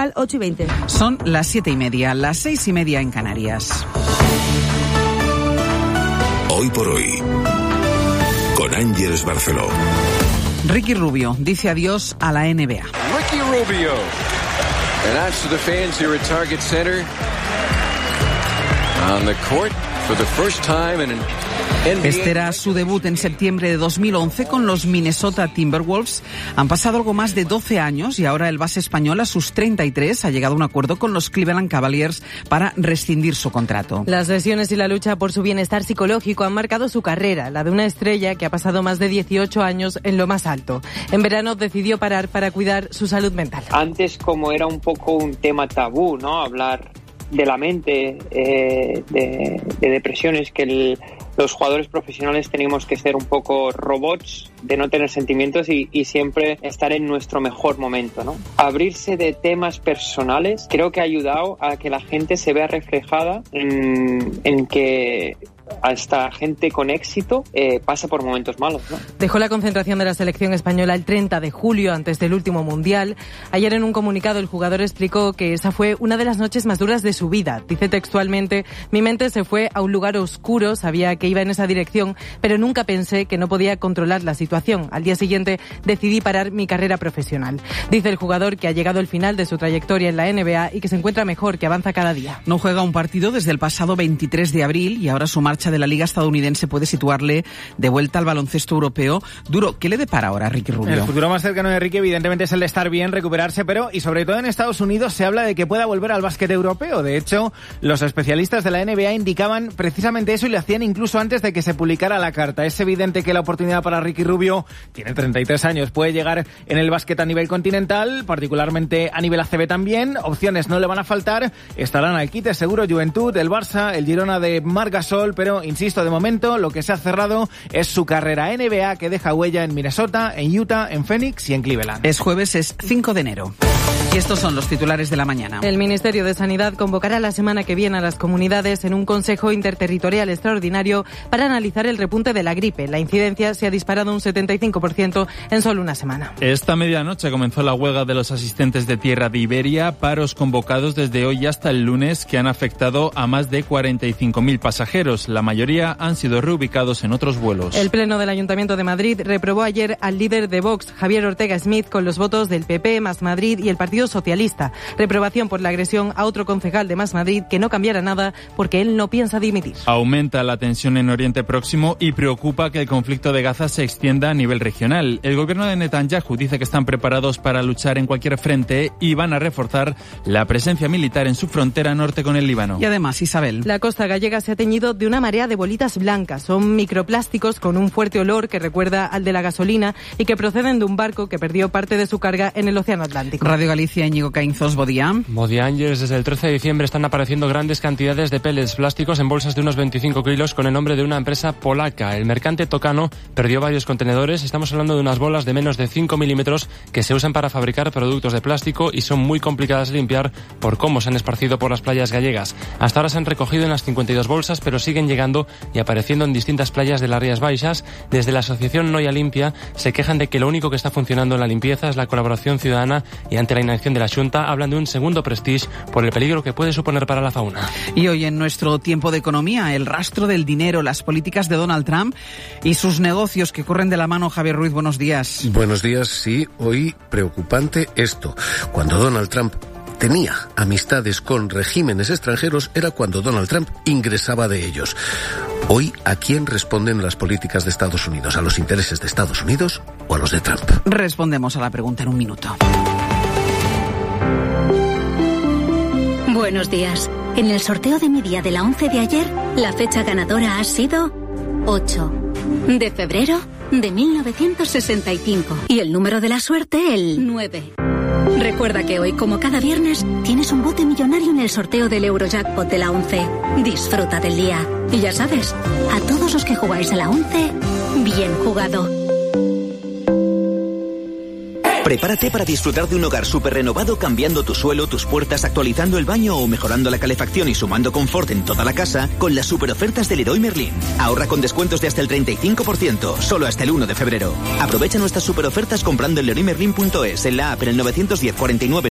Capital, 8:20. Son las 7:30, las 6:30 en Canarias. Hoy por hoy, con Ángeles Barceló. Ricky Rubio dice adiós a la NBA. Ricky Rubio. Announce to the fans here at Target Center. On the court for the first time in an NBA. Este era su debut en septiembre de 2011 con los Minnesota Timberwolves. Han pasado algo más de 12 años y ahora el base español a sus 33 ha llegado a un acuerdo con los Cleveland Cavaliers para rescindir su contrato. Las lesiones y la lucha por su bienestar psicológico han marcado su carrera, la de una estrella que ha pasado más de 18 años en lo más alto. En verano decidió parar para cuidar su salud mental. Antes, como era un poco un tema tabú, ¿no? Hablar de la mente, de depresiones, que los jugadores profesionales teníamos que ser un poco robots, de no tener sentimientos y siempre estar en nuestro mejor momento, ¿no? Abrirse de temas personales creo que ha ayudado a que la gente se vea reflejada en que hasta gente con éxito pasa por momentos malos, ¿no? Dejó la concentración de la selección española el 30 de julio, antes del último mundial. Ayer en un comunicado el jugador explicó que esa fue una de las noches más duras de su vida. Dice textualmente: mi mente se fue a un lugar oscuro, sabía que iba en esa dirección, pero nunca pensé que no podía controlar la situación. Al día siguiente decidí parar mi carrera profesional. Dice el jugador que ha llegado el final de su trayectoria en la NBA y que se encuentra mejor, que avanza cada día. No juega un partido desde el pasado 23 de abril y ahora su marcha de la Liga estadounidense puede situarle de vuelta al baloncesto europeo. Duro, ¿qué le depara ahora a Ricky Rubio? El futuro más cercano de Ricky evidentemente es el de estar bien, recuperarse, pero y sobre todo en Estados Unidos se habla de que pueda volver al básquet europeo. De hecho, los especialistas de la NBA indicaban precisamente eso y lo hacían incluso antes de que se publicara la carta. Es evidente que la oportunidad para Ricky Rubio, tiene 33 años, puede llegar en el básquet a nivel continental, particularmente a nivel ACB también. Opciones no le van a faltar, estarán al quite seguro Juventud, el Barça, el Girona de Marc Gasol, pero insisto, de momento lo que se ha cerrado es su carrera NBA, que deja huella en Minnesota, en Utah, en Phoenix y en Cleveland. Es jueves, es 5 de enero. Y estos son los titulares de la mañana. El Ministerio de Sanidad convocará la semana que viene a las comunidades en un Consejo Interterritorial Extraordinario para analizar el repunte de la gripe. La incidencia se ha disparado un 75% en solo una semana. Esta medianoche comenzó la huelga de los asistentes de tierra de Iberia, paros convocados desde hoy hasta el lunes que han afectado a más de 45.000 pasajeros. La mayoría han sido reubicados en otros vuelos. El Pleno del Ayuntamiento de Madrid reprobó ayer al líder de Vox, Javier Ortega Smith, con los votos del PP, Más Madrid y el Partido Socialista. Reprobación por la agresión a otro concejal de Más Madrid que no cambiara nada porque él no piensa dimitir. Aumenta la tensión en Oriente Próximo y preocupa que el conflicto de Gaza se extienda a nivel regional. El gobierno de Netanyahu dice que están preparados para luchar en cualquier frente y van a reforzar la presencia militar en su frontera norte con el Líbano. Y además, Isabel, la costa gallega se ha teñido de una marea de bolitas blancas. Son microplásticos con un fuerte olor que recuerda al de la gasolina y que proceden de un barco que perdió parte de su carga en el Océano Atlántico. Radio Galicia, Íñigo Caínzos, Bodía. Bodía Ángeles, desde el 13 de diciembre están apareciendo grandes cantidades de pellets plásticos en bolsas de unos 25 kilos con el nombre de una empresa polaca. El mercante Tocano perdió varios contenedores. Estamos hablando de unas bolas de menos de 5 milímetros que se usan para fabricar productos de plástico y son muy complicadas de limpiar por cómo se han esparcido por las playas gallegas. Hasta ahora se han recogido en las 52 bolsas, pero siguen llegando y apareciendo en distintas playas de las Rías Baixas. Desde la asociación Noia Limpia se quejan de que lo único que está funcionando en la limpieza es la colaboración ciudadana y ante la inacción de la Xunta hablan de un segundo Prestige por el peligro que puede suponer para la fauna. Y hoy en nuestro tiempo de economía, el rastro del dinero, las políticas de Donald Trump y sus negocios que corren de la mano. Javier Ruiz, buenos días. Buenos días, sí, hoy preocupante esto. Cuando Donald Trump tenía amistades con regímenes extranjeros era cuando Donald Trump ingresaba de ellos. Hoy, ¿a quién responden las políticas de Estados Unidos? ¿A los intereses de Estados Unidos o a los de Trump? Respondemos a la pregunta en un minuto. Buenos días. En el sorteo de mi día de la 11 de ayer, la fecha ganadora ha sido 8 de febrero de 1965. Y el número de la suerte, el 9. Recuerda que hoy, como cada viernes, tienes un bote millonario en el sorteo del Eurojackpot de la 11. Disfruta del día. Y ya sabes, a todos los que jugáis a la 11, bien jugado. Prepárate para disfrutar de un hogar súper renovado, cambiando tu suelo, tus puertas, actualizando el baño o mejorando la calefacción y sumando confort en toda la casa con las super ofertas del Leroy Merlin. Ahorra con descuentos de hasta el 35%, solo hasta el 1 de febrero. Aprovecha nuestras super ofertas comprando en leroymerlin.es, en la app en el 910 49